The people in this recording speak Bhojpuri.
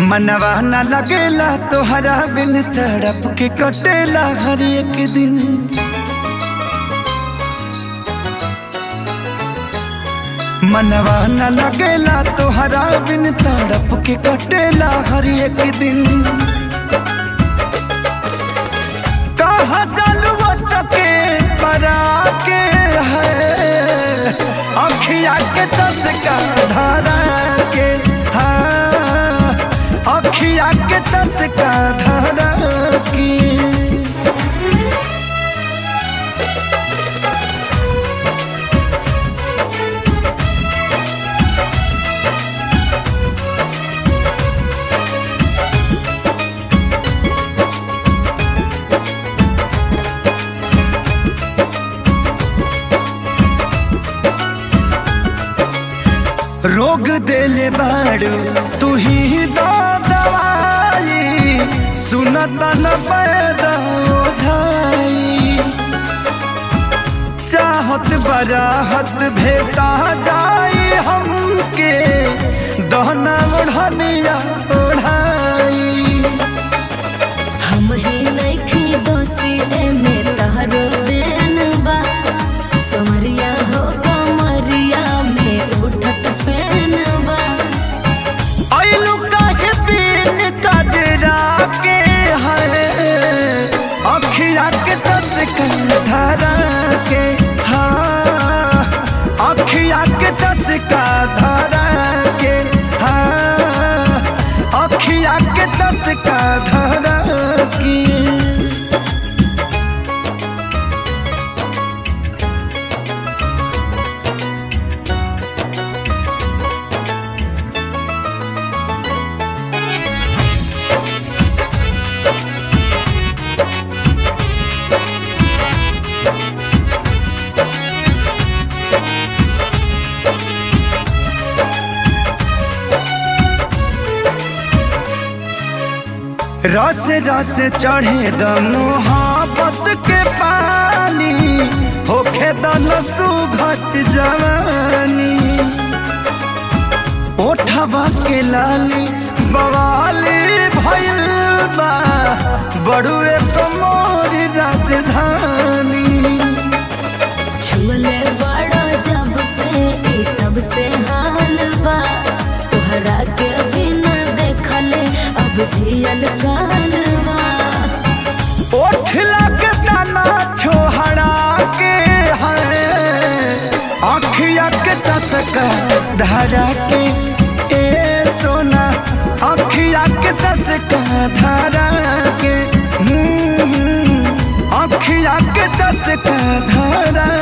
मनवा न लगेला तोहरा बिन तड़प के कटेला हर एक दिन। मनवा न लगेला तोहरा बिन तड़प के कटेला हर एक दिन। कहाँ चलू चके परा के है अखिया के चस्का धारा के, हाँ अखिया के चस्का धारा की। रोग देले बाड़ू तू ही दो दवाई, सुनता न पैदा ओझाई। चाहत बराहत भेटा जाई हमके दहना ओढ़निया ओढ़ाई। हम ही नइखी दोषी एमे तहरो देन बा, समरिया हो कमरिया में उठत पेन बा। आइलू काहे बिन कजरा के है अखिया के चस्का धारा के, हाँ अखिया के चस्का धारा के, हाँ अखिया के चस्का धारा की। रस रस चढ़े द मोहब्बत के पानी, होखे दन सुघट जवानी। ओठवा के लाली बवाली भइल बा, बड़ुए तो मोरी राजधानी। छुले बड़ा जब से ई तब से हाल बा, तोहरा के बिना देखले अब जियल काल बा। ओठ लगता ना छोहरा के है अखिया के चस्का धारा के, ए सोना अखिया के चस्का धारा के, अखिया के चस्का धारा